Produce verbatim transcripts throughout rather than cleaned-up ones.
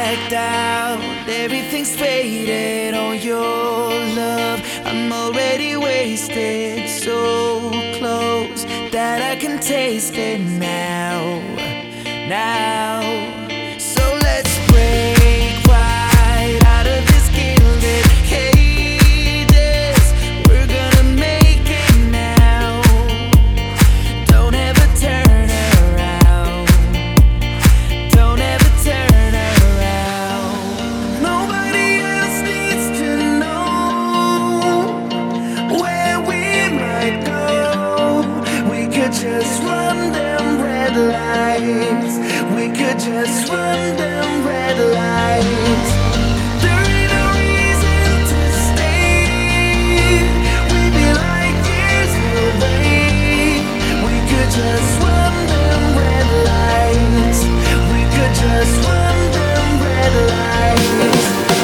blacked out, everything's faded on your love. I'm already wasted, so close that I can taste it now, now. So let's break right out of this gilded cages. We're gonna make it now. Don't ever turn around. Don't ever turn around. Nobody else needs to know where we might go. We could just run them red lights. We could just run them red lights. There ain't no reason to stay. We'd be like years away. We could just run them red lights. We could just run them red lights.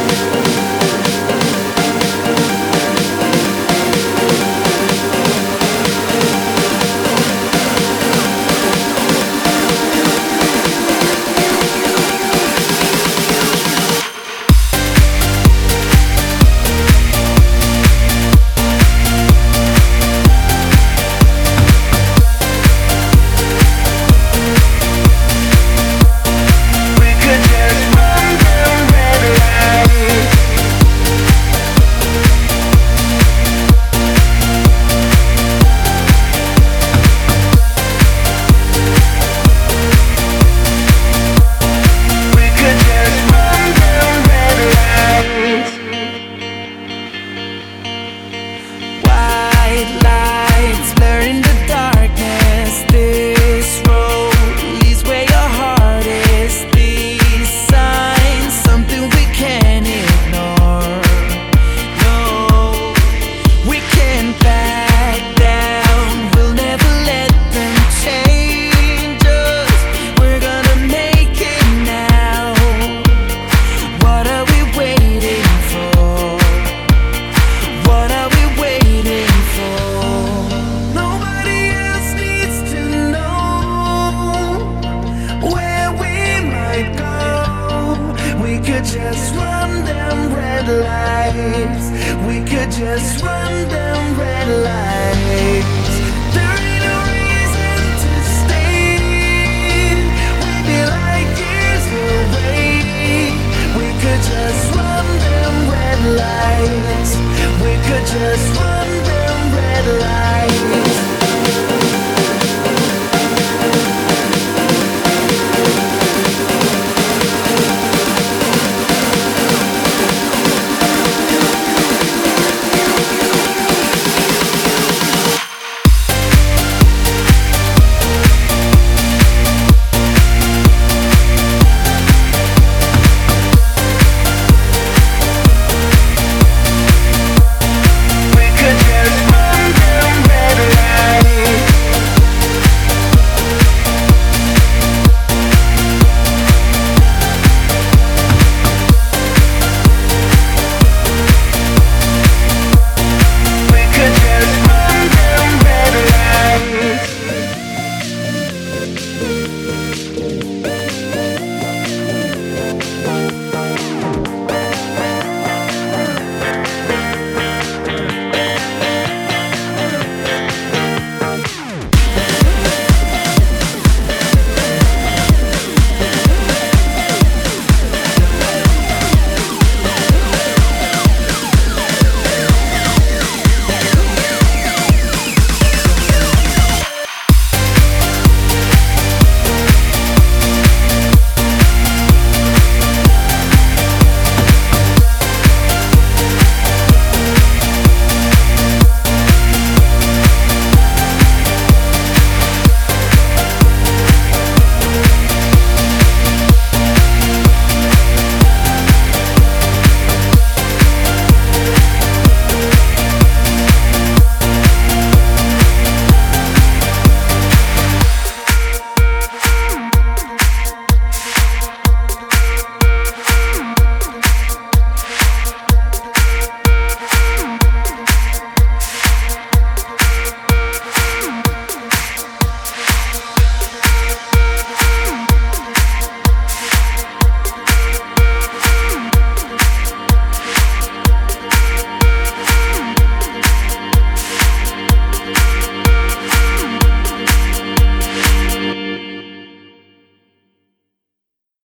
Lights blur in the darkness. This road leads where your heart is. These signs, something we can't ignore. No, we can't back down. We'll never let them change us. We're gonna make it now. What are we waiting for? What are we waiting for? Nobody else needs to know where we might go. We could just run them red lights. We could just run them red lights.